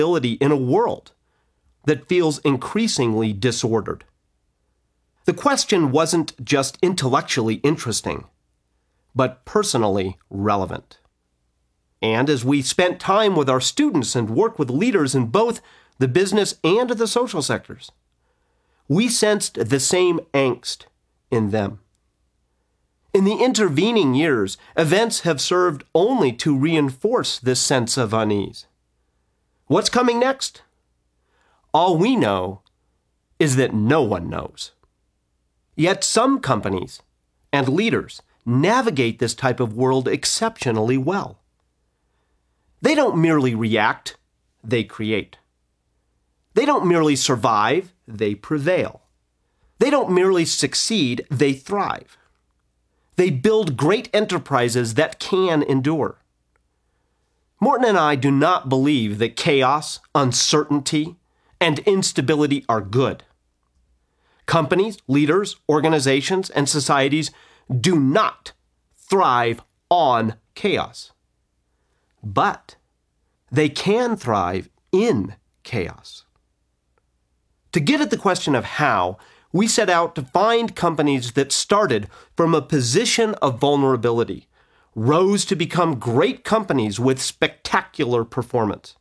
in a world that feels increasingly disordered. The question wasn't just intellectually interesting, but personally relevant. And as we spent time with our students and worked with leaders in both the business and the social sectors, we sensed the same angst in them. In the intervening years, events have served only to reinforce this sense of unease. What's coming next? All we know is that no one knows. Yet some companies and leaders navigate this type of world exceptionally well. They don't merely react, they create. They don't merely survive, they prevail. They don't merely succeed, they thrive. They build great enterprises that can endure. Morton and I do not believe that chaos, uncertainty, and instability are good. Companies, leaders, organizations, and societies do not thrive on chaos. But they can thrive in chaos. To get at the question of how, we set out to find companies that started from a position of vulnerability, rose to become great companies with spectacular performance.